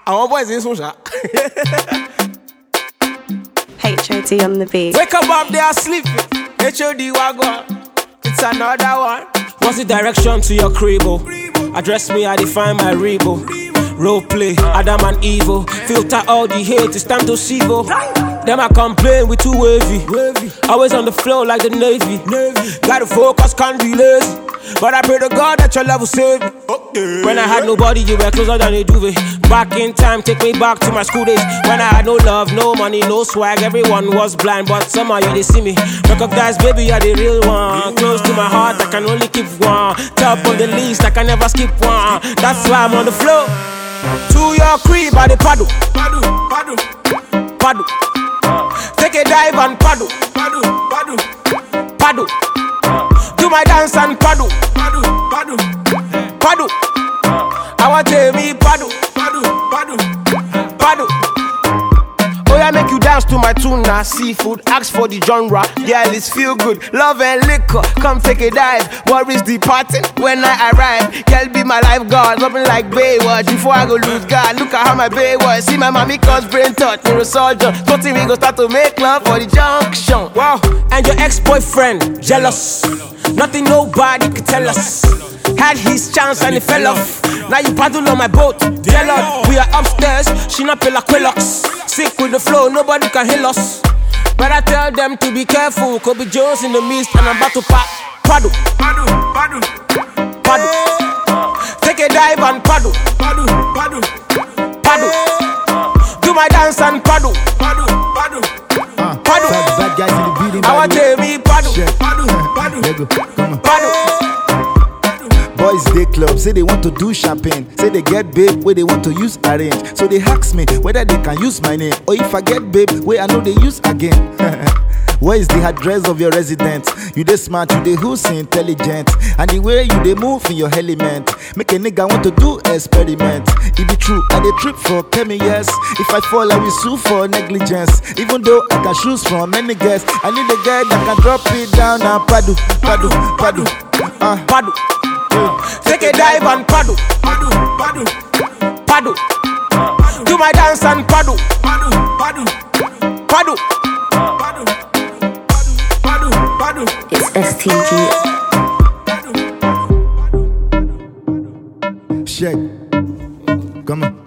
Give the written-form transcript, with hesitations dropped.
Our boys in Sunja. HOD on the beat. Wake up, they are sleeping. HOD wagon. It's another one. What's the direction to your cribbo? Address me, I define my rebo. Role play, Adam and Evil. Filter all the hate, it's time to see go. Them I complain, we too wavy. Always on the floor like the Navy. Gotta focus, can't be lazy. But I pray to God that your love will save me. When I had nobody, you were closer than a duvet. Back in time, take me back to my school days. When I had no love, no money, no swag. Everyone was blind, but somehow you they see me. Recognize, baby, you're the real one. Close to my heart, I can only keep one. Top on the list, I can never skip one. That's why I'm on the floor. To your crib, I the paddle. Paddle. Take a dive and paddle. Paddle. Do my dance and paddle. Paddle. I want to me paddle. Paddle. Oh yeah, make you dance to my tuna, seafood. Ask for the genre, yeah, it's feel good. Love and liquor, come take a dive. Worries departing when I arrive. Girl be my lifeguard, something like Baywatch. Before I go lose God, look at how my bay was. See my mommy cause brain thought, neurosurgeon. Something we go start to make love for the junction. Wow, and your ex-boyfriend, jealous. Nothing nobody could tell us. Had his chance and he fell off. Now you paddle on my boat, tell her we are upstairs, she not pay like Quillox. Sick with the flow, nobody can heal us. But I tell them to be careful, Kobe Jones in the mist and I'm about to paddle. Take a dive and paddle. Do my dance and paddle. Bad guys in the building. I want to me paddle. Boys day club, say they want to do champagne. Say they get babe where they want to use arrange. So they ask me whether they can use my name. Or if I get babe where I know they use again. Where is the address of your residence? You dey smart, you dey who's intelligent. And the way you dey move in your element make a nigga want to do experiment. It be true, I dey trip for Kemi, yes. If I fall, I will sue for negligence. Even though I can choose from many guests, I need a guy that can drop it down and paddle. Take a dive and paddle. Do my dance and paddle. It's STG. Shake. Come on.